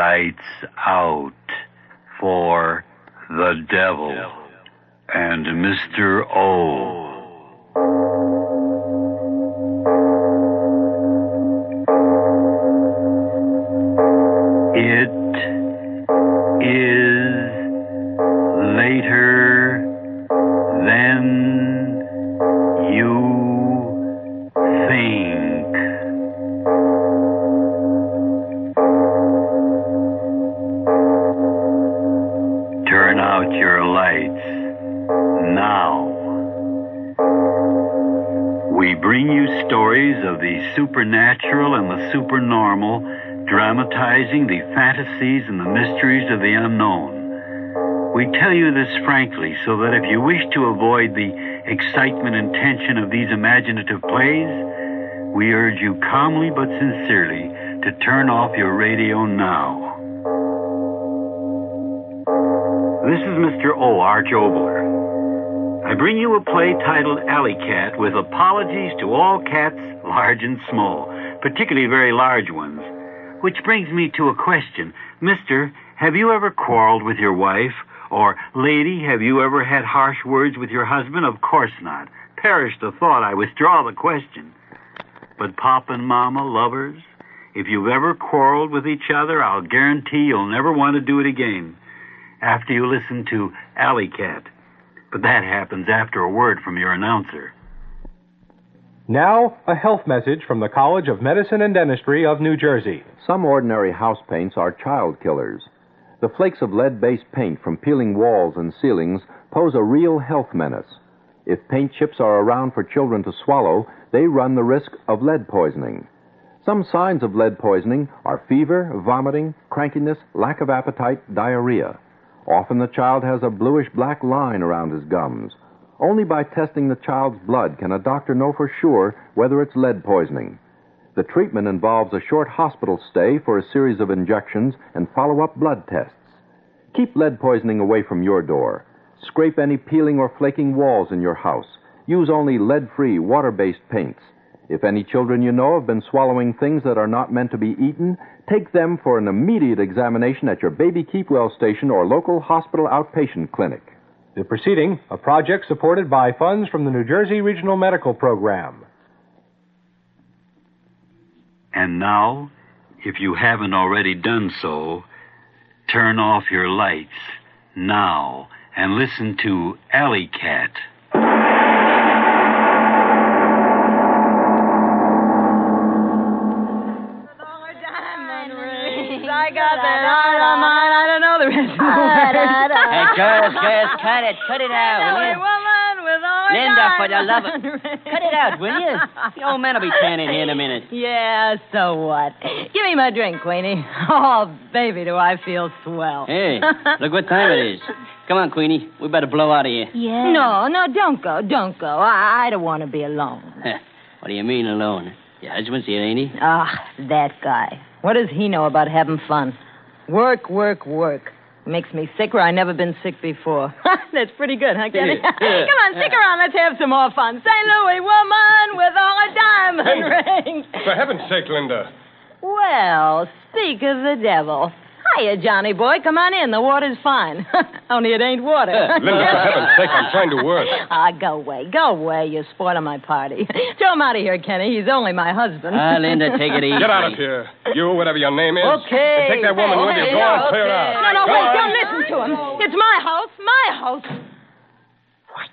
Lights out for the devil and Mr. O. It is later than you think. Turn out your lights now. We bring you stories of the supernatural and the supernormal, dramatizing the fantasies and the mysteries of the unknown. We tell you this frankly so that if you wish to avoid the excitement and tension of these imaginative plays, we urge you calmly but sincerely to turn off your radio now. This is Mr. O. Arch Obler. I bring you a play titled Alley Cat with apologies to all cats, large and small, particularly very large ones. Which brings me to a question. Mister, have you ever quarreled with your wife? Or, lady, have you ever had harsh words with your husband? Of course not. Perish the thought, I withdraw the question. But Pop and Mama, lovers, if you've ever quarreled with each other, I'll guarantee you'll never want to do it again after you listen to Alley Cat. But that happens after a word from your announcer. Now, a health message from the College of Medicine and Dentistry of New Jersey. Some ordinary house paints are child killers. The flakes of lead-based paint from peeling walls and ceilings pose a real health menace. If paint chips are around for children to swallow, they run the risk of lead poisoning. Some signs of lead poisoning are fever, vomiting, crankiness, lack of appetite, diarrhea. Often the child has a bluish-black line around his gums. Only by testing the child's blood can a doctor know for sure whether it's lead poisoning. The treatment involves a short hospital stay for a series of injections and follow-up blood tests. Keep lead poisoning away from your door. Scrape any peeling or flaking walls in your house. Use only lead-free, water-based paints. If any children you know have been swallowing things that are not meant to be eaten, take them for an immediate examination at your Baby Keep Well station or local hospital outpatient clinic. The proceeding, a project supported by funds from the New Jersey Regional Medical Program. And now, if you haven't already done so, turn off your lights now and listen to Alley Cat. I got that heart on mine. I don't know the rest of the words. Hey, girls, cut it out, will you? Woman with all Linda, for the love of... Cut it out, will you? The old man will be tanning here in a minute. Yeah, so what? Give me my drink, Queenie. Oh, baby, do I feel swell. Hey, look what time it is. Come on, Queenie. We better blow out of here. Yeah. No, don't go. I don't want to be alone. What do you mean alone? Your husband's here, ain't he? That guy. What does he know about having fun? Work. Makes me sick where I've never been sick before. That's pretty good, huh, Kenny? Come on, stick around. Let's have some more fun. St. Louis woman with all a diamond ring. For heaven's sake, Linda. Well, speak of the devil. Hiya, Johnny boy. Come on in. The water's fine. Only it ain't water. Linda, for heaven's sake, I'm trying to work. Go away. You're spoiling my party. Throw him out of here, Kenny. He's only my husband. Linda, take it easy. Get out of here. You, whatever your name is. Okay. And take that woman with you. Go on, clear out. No, wait. Don't listen to him. It's my house. What,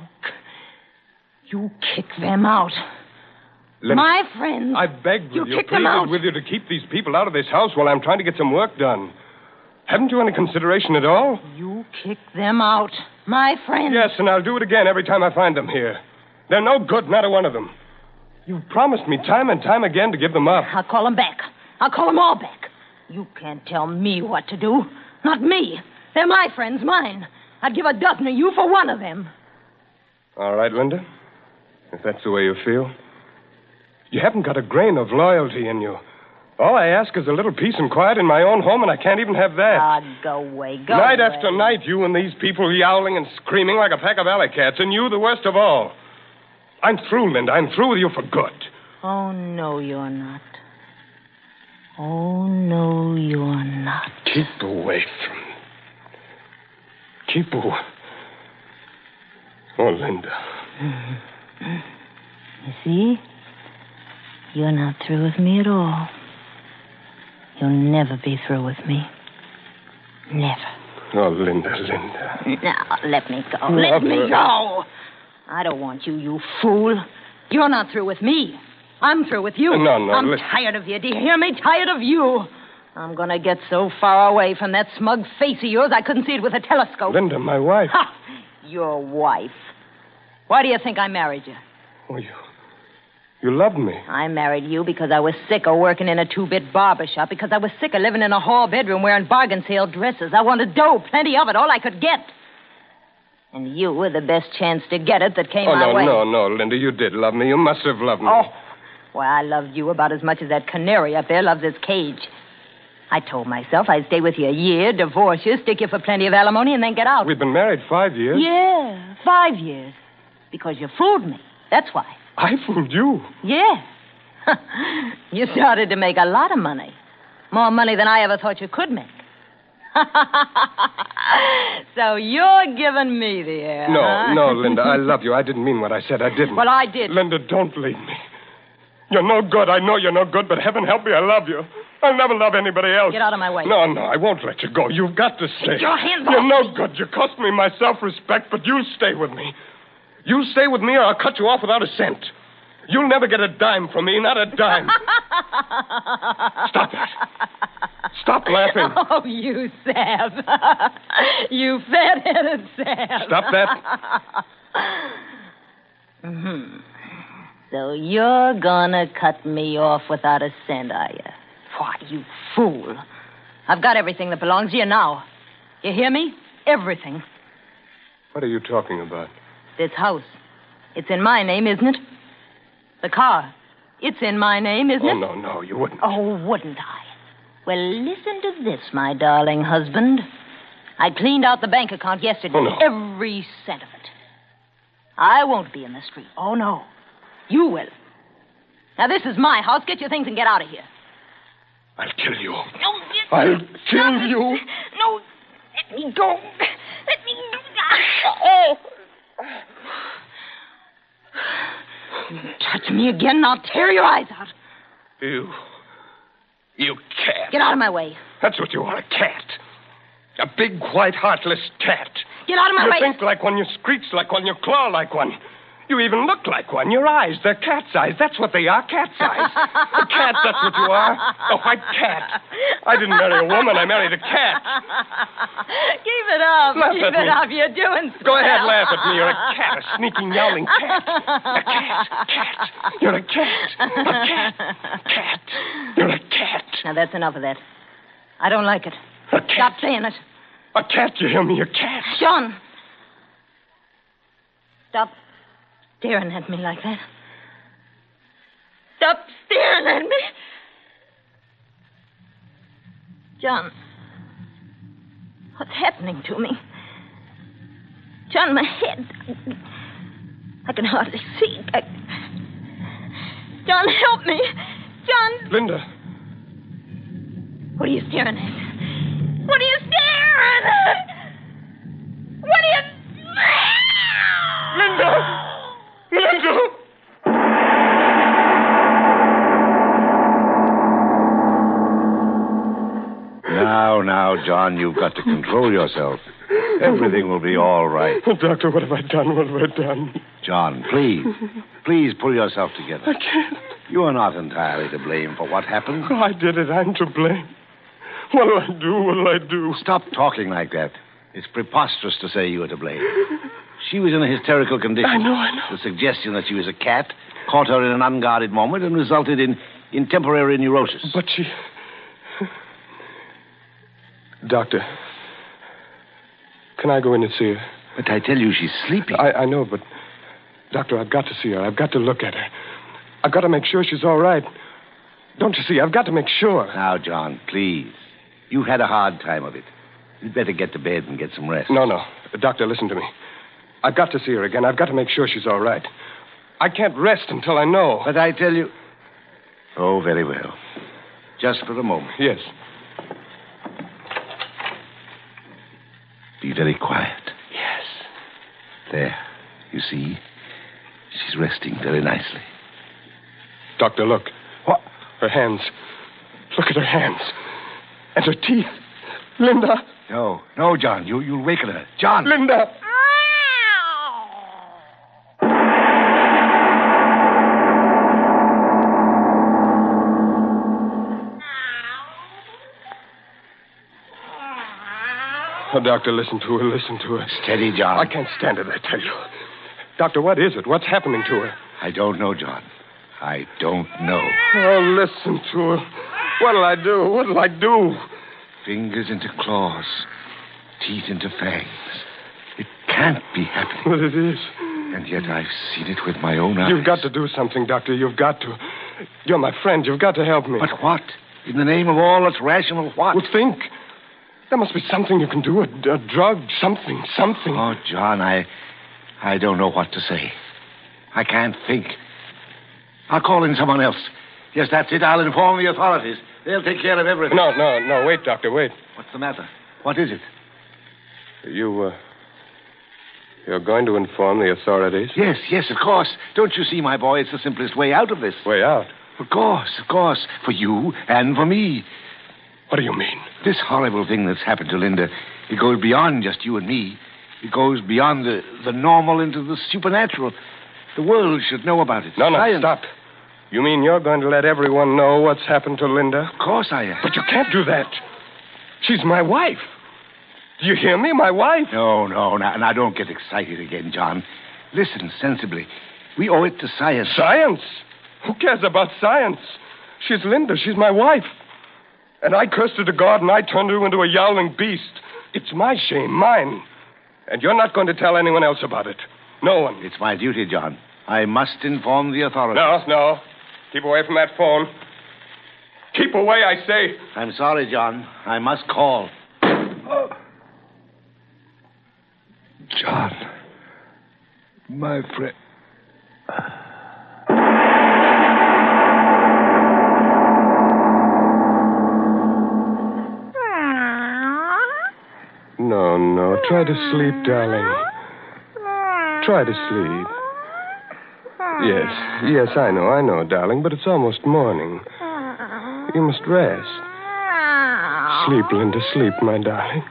you kick them out. Linda, my friends. I begged with you, kick them out. with you to keep these people out of this house while I'm trying to get some work done. Haven't you any consideration at all? You kick them out. My friends. Yes, and I'll do it again every time I find them here. They're no good, not a one of them. You've promised me time and time again to give them up. I'll call them back. I'll call them all back. You can't tell me what to do. Not me. They're my friends, mine. I'd give a dozen of you for one of them. All right, Linda. If that's the way you feel. You haven't got a grain of loyalty in you. All I ask is a little peace and quiet in my own home, and I can't even have that. Go away. Night after night, you and these people yowling and screaming like a pack of alley cats, and you the worst of all. I'm through, Linda. I'm through with you for good. Oh, no, you're not. Oh, no, you're not. Keep away from me. Keep away. Oh, Linda. You see? You're not through with me at all. You'll never be through with me. Never. Oh, Linda. Now, let me go. Let me go. I don't want you, you fool. You're not through with me. I'm through with you. No, I'm listen. tired of you. Do you hear me? Tired of you. I'm going to get so far away from that smug face of yours I couldn't see it with a telescope. Linda, my wife. Ha! Your wife. Why do you think I married you? Oh, you loved me. I married you because I was sick of working in a two-bit barber shop, because I was sick of living in a hall bedroom wearing bargain sale dresses. I wanted dough, plenty of it, all I could get. And you were the best chance to get it that came my way. No, Linda, you did love me. You must have loved me. Oh, well, I loved you about as much as that canary up there loves its cage. I told myself I'd stay with you a year, divorce you, stick you for plenty of alimony, and then get out. We've been married 5 years. Yeah, 5 years. Because you fooled me. That's why. I fooled you. Yeah. You started to make a lot of money. More money than I ever thought you could make. So you're giving me the air, huh? No, Linda, I love you. I didn't mean what I said. I didn't. Well, I did. Linda, don't leave me. You're no good. I know you're no good, but heaven help me, I love you. I'll never love anybody else. Get out of my way. No, I won't let you go. You've got to stay. Get your hands off You're no me. good. You cost me my self-respect, but you'll stay with me. You'll stay with me or I'll cut you off without a cent. You'll never get a dime from me, not a dime. Stop that. Stop laughing. Oh, you sab. You fat-headed sab. Stop that. Mm-hmm. So you're gonna cut me off without a cent, are you? Why, you fool. I've got everything that belongs to you now. You hear me? Everything. What are you talking about? This house. It's in my name, isn't it? The car. It's in my name, isn't it? No, you wouldn't. Oh, wouldn't I? Well, listen to this, my darling husband. I cleaned out the bank account yesterday. Oh, no. Every cent of it. I won't be in the street. Oh, no. You will. Now, this is my house. Get your things and get out of here. I'll kill you. No, I'll kill you. No, let me go. Let me go. Oh. You touch me again, and I'll tear your eyes out. You cat. Get out of my way. That's what you are, a cat. A big, white, heartless cat. Get out of my way. You think like one, you screech like one, you claw like one. You even look like one. Your eyes, they're cat's eyes. That's what they are, cat's eyes. A cat, that's what you are. A white cat. I didn't marry a woman, I married a cat. Keep it up. Laugh Keep at it me. up. You're doing swell. Go ahead, laugh at me. You're a cat, a sneaking, yowling cat. A cat. You're a cat. A cat. Cat. You're a cat. Now, that's enough of that. I don't like it. A cat. Stop saying it. A cat, you hear me? A cat. John. Stop staring at me like that. Stop staring at me. John. What's happening to me? John, my head. I can hardly see. John, help me. John. Linda. What are you staring at? What are you staring at? What are you... Linda! Linda! Now, John, you've got to control yourself. Everything will be all right. Oh, Doctor, what have I done? What have I done? John, please pull yourself together. I can't. You are not entirely to blame for what happened. Oh, I did it. I'm to blame. What'll I do? What'll I do? Stop talking like that. It's preposterous to say you were to blame. She was in a hysterical condition. I know. The suggestion that she was a cat caught her in an unguarded moment and resulted in temporary neurosis. But she... Doctor, can I go in and see her? But I tell you, she's sleeping. I know, but... Doctor, I've got to see her. I've got to look at her. I've got to make sure she's all right. Don't you see? I've got to make sure. Now, John, please. You've had a hard time of it. You'd better get to bed and get some rest. No. Doctor, listen to me. I've got to see her again. I've got to make sure she's all right. I can't rest until I know. But I tell you... Oh, very well. Just for a moment. Yes. Be very quiet. Yes. There. You see? She's resting very nicely. Doctor, look. What? Her hands. Look at her hands. And her teeth. Linda. No, John. You'll waken her. John! Linda! Oh, Doctor, listen to her. Steady, John. I can't stand it, I tell you. Doctor, what is it? What's happening to her? I don't know, John. I don't know. Oh, listen to her. What'll I do? Fingers into claws. Teeth into fangs. It can't be happening. But it is. And yet I've seen it with my own eyes. You've got to do something, Doctor. You've got to. You're my friend. You've got to help me. But what? In the name of all that's rational, what? Well, think. There must be something you can do. A drug, something. Oh, John, I don't know what to say. I can't think. I'll call in someone else. Yes, that's it. I'll inform the authorities. They'll take care of everything. No. Wait, Doctor, wait. What's the matter? What is it? You're going to inform the authorities? Yes, of course. Don't you see, my boy, it's the simplest way out of this. Way out? Of course. For you and for me. What do you mean? This horrible thing that's happened to Linda, it goes beyond just you and me. It goes beyond the normal into the supernatural. The world should know about it. No, stop. You mean you're going to let everyone know what's happened to Linda? Of course I am. But you can't do that. She's my wife. Do you hear me? My wife. No. Now don't get excited again, John. Listen sensibly. We owe it to science. Science? Who cares about science? She's Linda. She's my wife. And I cursed her to God, and I turned her into a yowling beast. It's my shame, mine. And you're not going to tell anyone else about it. No one. It's my duty, John. I must inform the authorities. No. Keep away from that phone. Keep away, I say. I'm sorry, John. I must call. John. My friend. No. Try to sleep, darling. Try to sleep. Yes, I know, darling, but it's almost morning. You must rest. Sleep, Linda, sleep, my darling.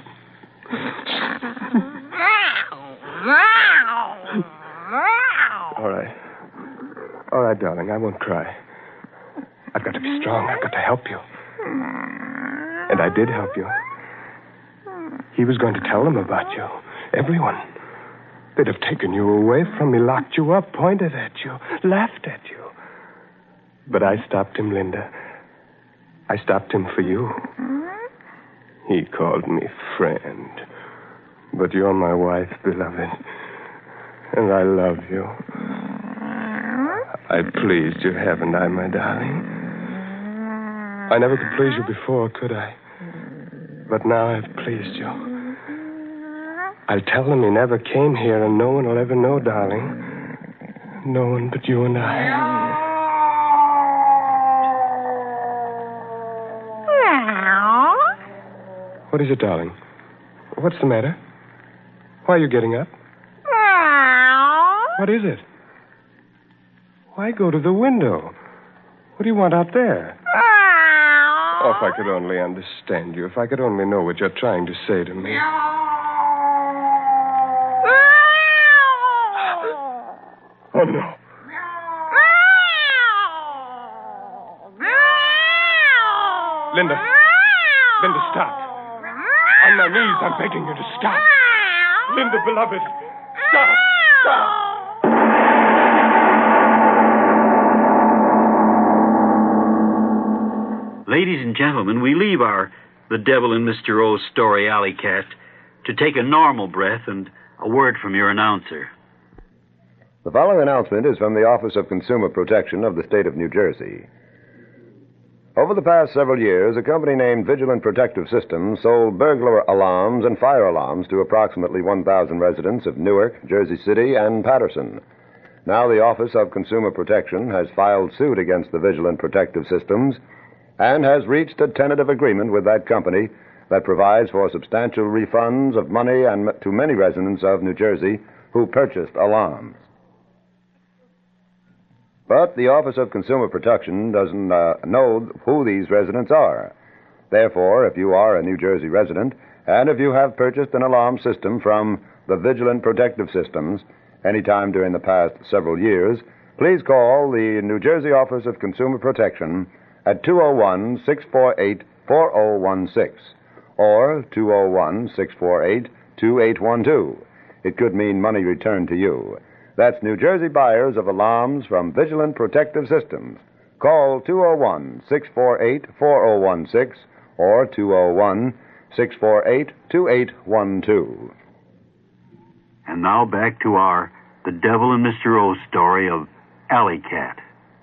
All right, darling, I won't cry. I've got to be strong. I've got to help you. And I did help you. He was going to tell them about you. Everyone. They'd have taken you away from me, locked you up, pointed at you, laughed at you. But I stopped him, Linda. I stopped him for you. He called me friend. But you're my wife, beloved. And I love you. I pleased you, haven't I, my darling? I never could please you before, could I? But now I've pleased you. I'll tell them he never came here, and no one will ever know, darling. No one but you and I. What is it, darling? What's the matter? Why are you getting up? What is it? Why go to the window? What do you want out there? Oh, if I could only understand you. If I could only know what you're trying to say to me. Oh, no. Linda, stop. On my knees, I'm begging you to stop. Linda, beloved, stop. Ladies and gentlemen, we leave The Devil in Mr. O's story, Alley Cat, to take a normal breath and a word from your announcer. The following announcement is from the Office of Consumer Protection of the State of New Jersey. Over the past several years, a company named Vigilant Protective Systems sold burglar alarms and fire alarms to approximately 1,000 residents of Newark, Jersey City, and Patterson. Now the Office of Consumer Protection has filed suit against the Vigilant Protective Systems and has reached a tentative agreement with that company that provides for substantial refunds of money and to many residents of New Jersey who purchased alarms. But the Office of Consumer Protection doesn't know who these residents are. Therefore, if you are a New Jersey resident, and if you have purchased an alarm system from the Vigilant Protective Systems anytime during the past several years, please call the New Jersey Office of Consumer Protection at 201-648-4016 or 201-648-2812. It could mean money returned to you. That's New Jersey buyers of alarms from Vigilant Protective Systems. Call 201-648-4016 or 201-648-2812. And now back to our The Devil and Mr. O story of Alley Cat.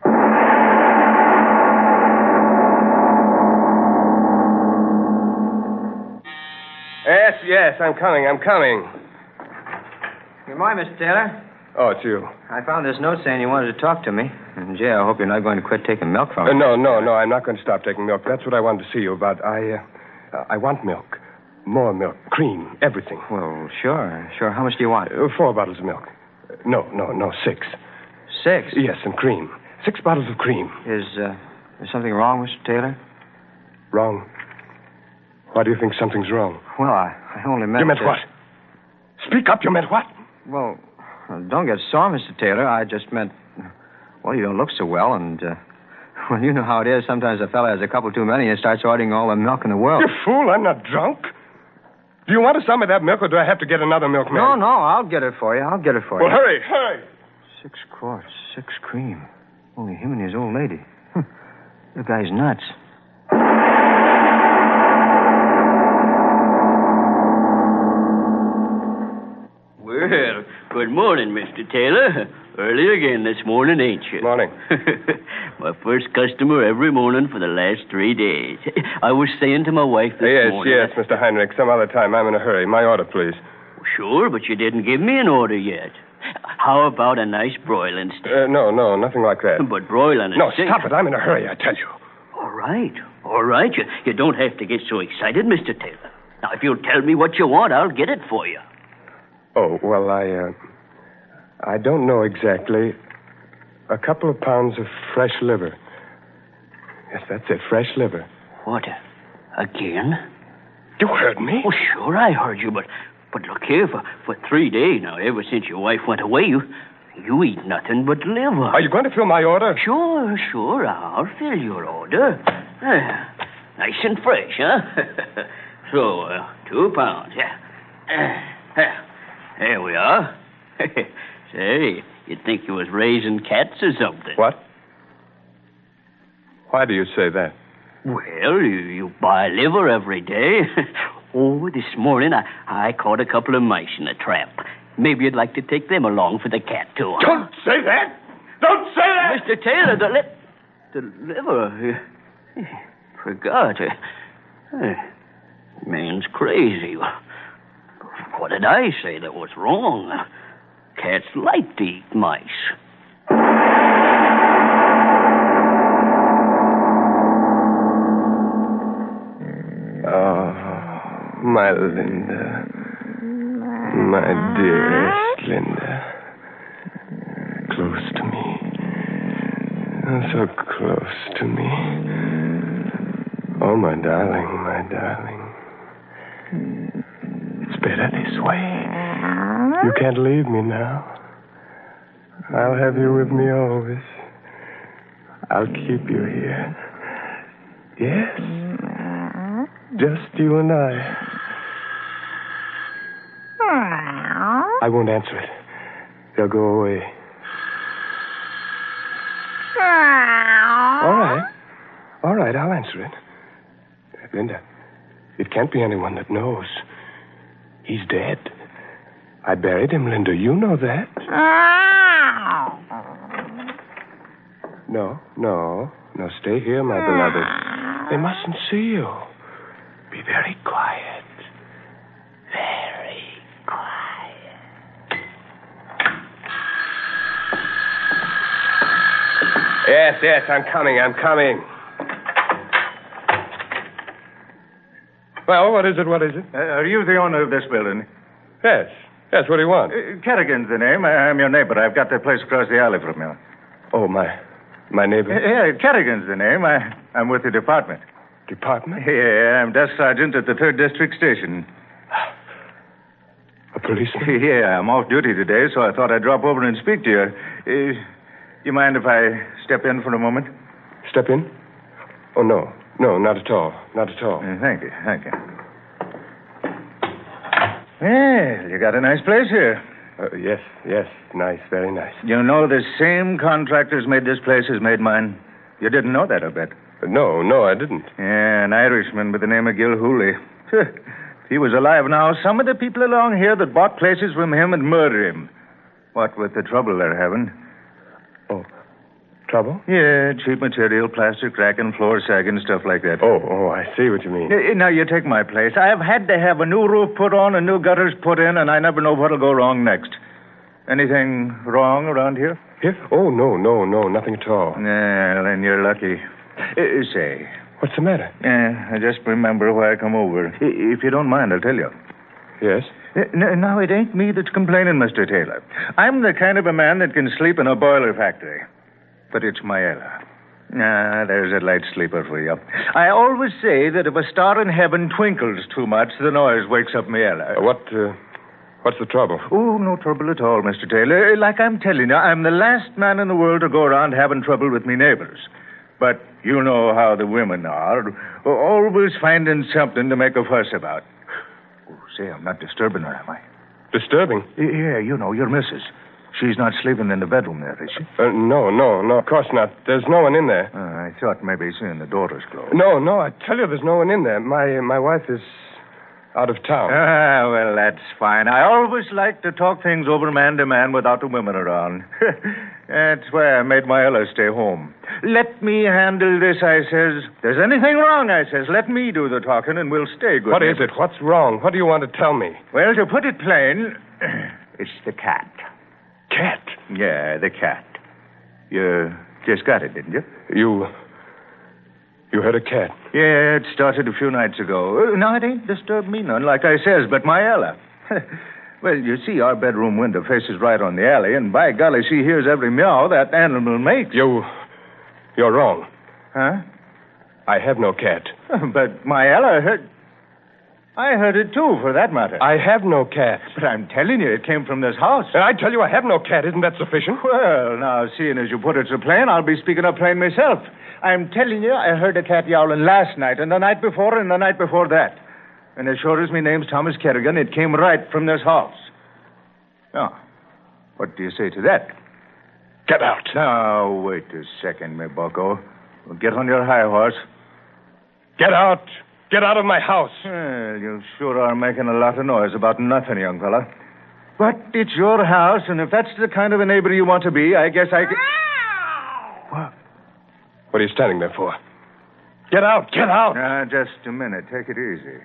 Yes, I'm coming. Good morning, Mr. Taylor. Oh, it's you. I found this note saying you wanted to talk to me. And, Jay, I hope you're not going to quit taking milk from me. No, I'm not going to stop taking milk. That's what I wanted to see you about. I want milk. More milk. Cream. Everything. Well, sure. How much do you want? 4 bottles of milk. No, 6. 6? Yes, and cream. 6 bottles of cream. Is something wrong, Mr. Taylor? Wrong? Why do you think something's wrong? Well, I only meant... You meant what? Speak up, you meant what? Well, don't get sore, Mr. Taylor. I just meant... Well, you don't look so well, and... Well, you know how it is. Sometimes a fella has a couple too many and starts ordering all the milk in the world. You fool, I'm not drunk. Do you want to sell me that milk, or do I have to get another milkman? No, I'll get it for you. Well, hurry. 6 quarts, 6 cream. Only him and his old lady. The guy's nuts. Well, good morning, Mr. Taylor. Early again this morning, ain't you? Morning. My first customer every morning for the last 3 days. I was saying to my wife this morning... Yes, Mr. Heinrich. Some other time. I'm in a hurry. My order, please. Sure, but you didn't give me an order yet. How about a nice broiling steak? No, nothing like that. But broiling a steak... No, stop it. I'm in a hurry, I tell you. All right. You don't have to get so excited, Mr. Taylor. Now, if you'll tell me what you want, I'll get it for you. Oh, well, I don't know exactly. A couple of pounds of fresh liver. Yes, that's it, fresh liver. What? Again? You heard me? Oh, sure, I heard you, but look here, for 3 days now, ever since your wife went away, you eat nothing but liver. Are you going to fill my order? Sure, I'll fill your order. Nice and fresh, huh? So, 2 pounds, yeah. There we are. Say, you'd think you was raising cats or something. What? Why do you say that? Well, you buy liver every day. Oh, this morning I caught a couple of mice in a trap. Maybe you'd like to take them along for the cat tour. Don't say that! Don't say that! Mr. Taylor, the liver... Forgot. Man's crazy. What did I say that was wrong? Cats like to eat mice. Oh, my Linda. My dearest Linda. Close to me. So close to me. Oh, my darling, my darling. It's better this way. You can't leave me now. I'll have you with me always. I'll keep you here. Yes. Just you and I. I won't answer it. They'll go away. All right, I'll answer it. Linda, it can't be anyone that knows. He's dead. I buried him, Linda. You know that. No. Stay here, my beloved. They mustn't see you. Be very quiet. Very quiet. Yes, I'm coming. Well, what is it? What is it? Are you the owner of this building? Yes. Yes, what do you want? Kerrigan's the name. I'm your neighbor. I've got the place across the alley from you. Oh, my neighbor. Yeah, Kerrigan's the name. I'm with the department. Department? Yeah, I'm desk sergeant at the 3rd District Station. A policeman? Yeah, I'm off duty today, so I thought I'd drop over and speak to you. You mind if I step in for a moment? Step in? Oh, no. No, not at all. Not at all. Thank you. Well, you got a nice place here. Yes. Nice, very nice. You know the same contractors made this place as made mine. You didn't know that, I bet. No, I didn't. Yeah, an Irishman by the name of Gil Hooley. If he was alive now, some of the people along here that bought places from him would murder him. What with the trouble they're having. Oh, trouble? Yeah, cheap material, plaster cracking, floor sagging, stuff like that. Oh, I see what you mean. Now, you take my place. I've had to have a new roof put on and new gutters put in, and I never know what'll go wrong next. Anything wrong around here? Here? Oh, no, nothing at all. Yeah, then you're lucky. Say. What's the matter? I just remember why I come over. If you don't mind, I'll tell you. Yes? Now, it ain't me that's complaining, Mr. Taylor. I'm the kind of a man that can sleep in a boiler factory. But it's my Ella. There's a light sleeper for you. I always say that if a star in heaven twinkles too much, the noise wakes up my Ella. What's the trouble? Oh, no trouble at all, Mr. Taylor. Like I'm telling you, I'm the last man in the world to go around having trouble with me neighbors. But you know how the women are. Always finding something to make a fuss about. Oh, say, I'm not disturbing her, am I? Disturbing? Yeah, you know, your missus. She's not sleeping in the bedroom there, is she? No, of course not. There's no one in there. I thought maybe seeing the door was closed. No, I tell you there's no one in there. My wife is out of town. Well, that's fine. I always like to talk things over man to man without the women around. That's why I made my Ella stay home. Let me handle this, I says. If there's anything wrong, I says, let me do the talking and we'll stay good. What is it? What's wrong? What do you want to tell me? Well, to put it plain, it's the cat. Cat? Yeah, the cat. You just got it, didn't you? You had a cat? Yeah, it started a few nights ago. Now, it ain't disturbed me none, like I says, but my Ella. Well, you see, our bedroom window faces right on the alley, and by golly, she hears every meow that animal makes. You're wrong. Huh? I have no cat. But my Ella heard... I heard it, too, for that matter. I have no cat. But I'm telling you, it came from this house. And I tell you I have no cat. Isn't that sufficient? Well, now, seeing as you put it so plain, I'll be speaking up plain myself. I'm telling you, I heard a cat yowling last night, and the night before, and the night before that. And as sure as my name's Thomas Kerrigan, it came right from this house. Now, what do you say to that? Get out. Now, wait a second, me bucko. Get on your high horse. Get out. Get out of my house. Well, you sure are making a lot of noise about nothing, young fella. But it's your house, and if that's the kind of a neighbor you want to be, I guess I can... What? What are you standing there for? Get out. Get out. Just a minute. Take it easy.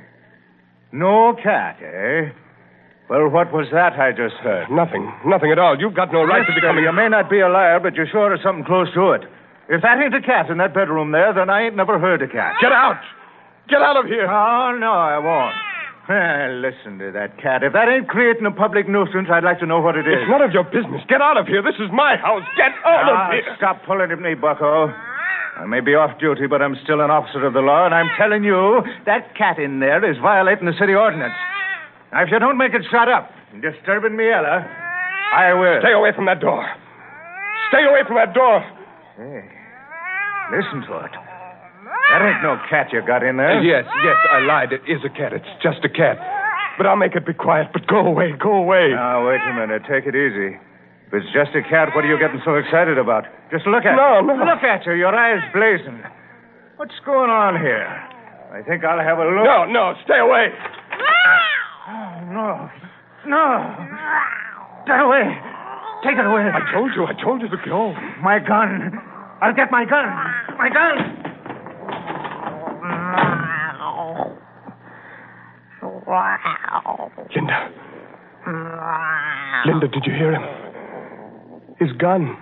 No cat, eh? Well, what was that I just heard? Nothing at all. You've got no right to become... You may not be a liar, but you're sure of something close to it. If that ain't a cat in that bedroom there, then I ain't never heard a cat. Get out! Get out of here! Oh, no, I won't. Listen to that cat. If that ain't creating a public nuisance, I'd like to know what it is. It's none of your business. Get out of here. This is my house. Get out of here. Stop pulling at me, bucko. I may be off duty, but I'm still an officer of the law, and I'm telling you, that cat in there is violating the city ordinance. Now, if you don't make it shut up and disturbing me, Ella, I will. Stay away from that door. Stay away from that door. Hey, listen to it. That ain't no cat you got in there. Yes, I lied. It is a cat. It's just a cat. But I'll make it be quiet. But go away. Now, wait a minute. Take it easy. If it's just a cat, what are you getting so excited about? Just look at her. No. Look at her. Your eyes blazing. What's going on here? I think I'll have a look. No. Stay away. Oh, no. Get away. Take it away. I told you to go. My gun. I'll get my gun. My gun. Linda, did you hear him? His gun.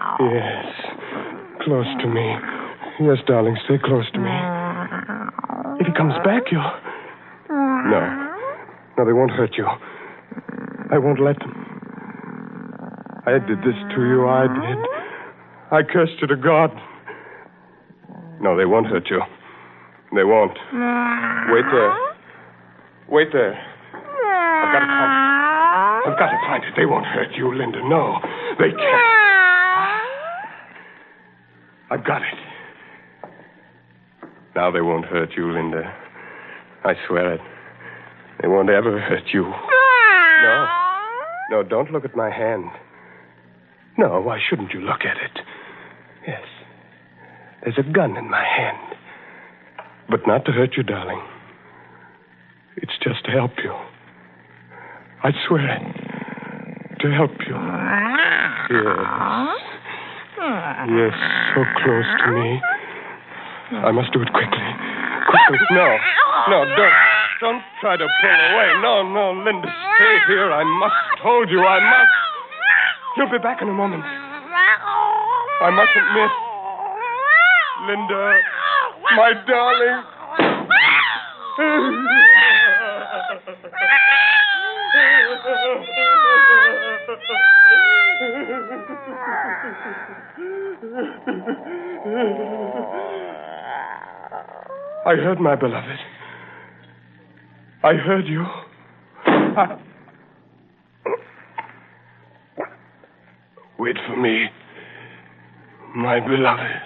Yes. Close to me. Yes, darling, stay close to me. If he comes back, you'll... No. No, they won't hurt you. I won't let them. I did this to you. I did. I cursed you to God. No, they won't hurt you. They won't. Wait there. Wait there. I've got to find it. I've got to find it. They won't hurt you, Linda. No, they can't. I've got it. Now they won't hurt you, Linda. I swear it. They won't ever hurt you. No. No, don't look at my hand. No, why shouldn't you look at it? Yes. There's a gun in my hand. But not to hurt you, darling. It's just to help you. I swear it. To help you. Yes. Yes, so close to me. I must do it quickly. Quickly. No. No, don't try to pull away. No, Linda, stay here. I must hold you. I must. You'll be back in a moment. I mustn't miss. Linda, my darling. I heard my beloved. I heard you. Wait for me, my beloved.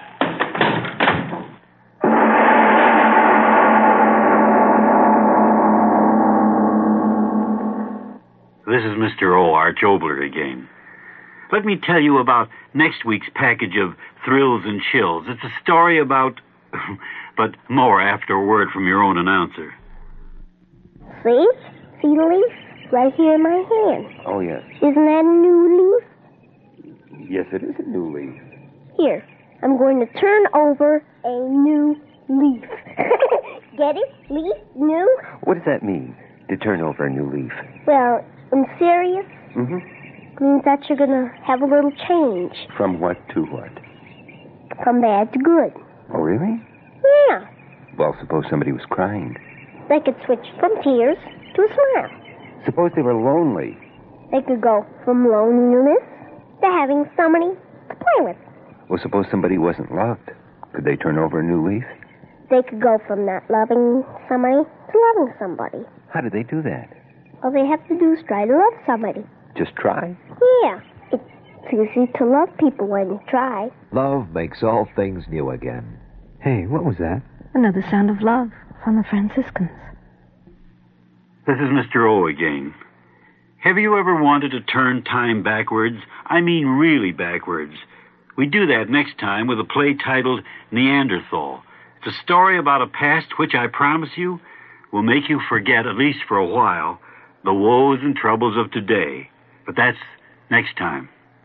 This is Mr. O. Arch Obler again. Let me tell you about next week's package of thrills and chills. It's a story about... but more after a word from your own announcer. See? See the leaf? Right here in my hand. Oh, yes. Isn't that a new leaf? Yes, it is a new leaf. Here, I'm going to turn over a new leaf. Get it? Leaf? New? What does that mean, to turn over a new leaf? Well, in serious, means that you're going to have a little change. From what to what? From bad to good. Oh, really? Yeah. Well, suppose somebody was crying. They could switch from tears to a smile. Suppose they were lonely. They could go from loneliness to having somebody to play with. Well, suppose somebody wasn't loved. Could they turn over a new leaf? They could go from not loving somebody to loving somebody. How do they do that? All they have to do is try to love somebody. Just try? Yeah. It's easy to love people when you try. Love makes all things new again. Hey, what was that? Another sound of love from the Franciscans. This is Mr. O again. Have you ever wanted to turn time backwards? I mean really backwards. We do that next time with a play titled Neanderthal. It's a story about a past which I promise you will make you forget, at least for a while, the woes and troubles of today. But that's next time.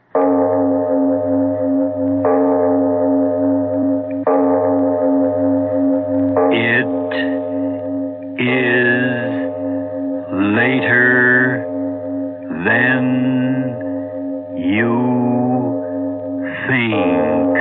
It is later than you think.